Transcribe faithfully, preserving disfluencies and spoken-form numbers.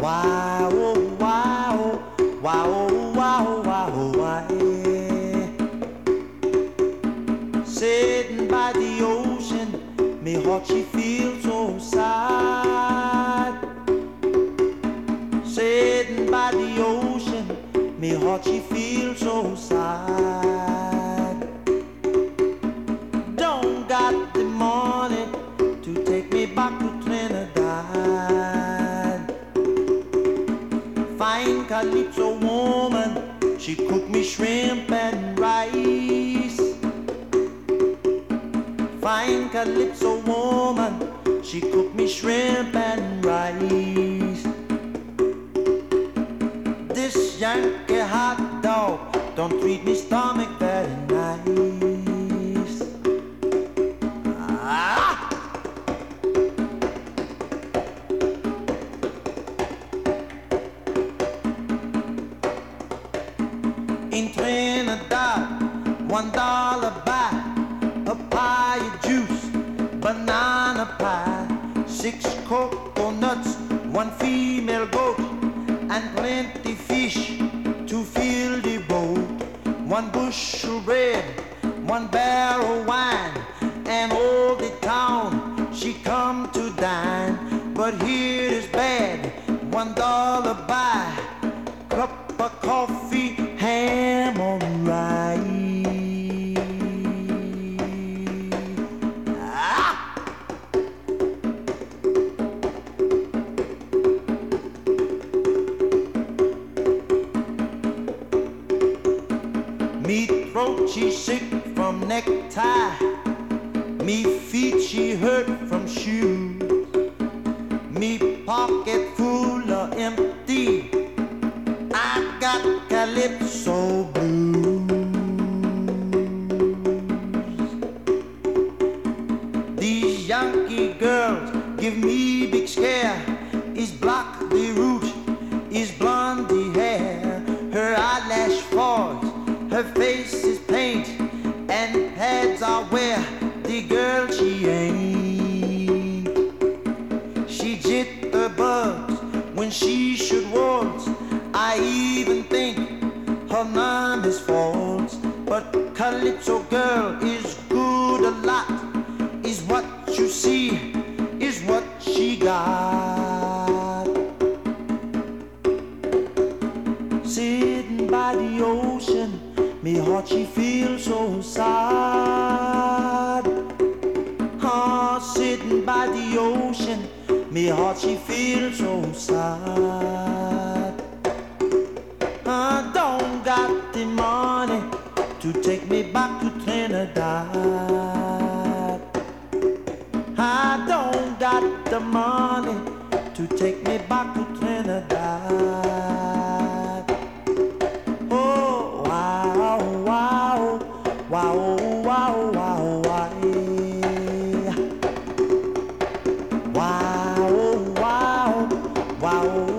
Wow, wow, wow, wow, wow, wow. Sitting by the ocean, me heart she feels so sad. Sitting by the ocean, me heart she feels so sad. Don't got the money to take me back to Trinidad. Fine calypso woman, she cook me shrimp and rice. Fine calypso woman, she cook me shrimp and rice. This Yankee hot dog don't treat me stomach very nice. Ah! In Trinidad, one dollar buy papaya juice, banana pie, six coconuts, one female goat, and plenty fish to fill the boat. One bushel bread, one barrel wine, and all the town she come to dine. But here is bad, one dollar buy, cup of coffee, ham on rice. Me throat she sick from necktie, me feet she hurt from shoes, me pocket full of empty, I got calypso blues. These Yankee girls give me big scare. Is black the root, is blonde the hair, her eyelash falls, her face is paint, and pads are where the girl she ain't. She jit her bugs when she should waltz. I even think her name is false. But calypso girl is good a lot. Is what you see, is what she got. Sitting by the ocean, me heart she feels so sad. Ah, sitting by the ocean, me heart she feels so sad. I don't got the money to take me back to Trinidad. I don't got the money to take me back to Trinidad. Oh, wow, wow, wow, wow, wow, wow. Wow, wow, wow.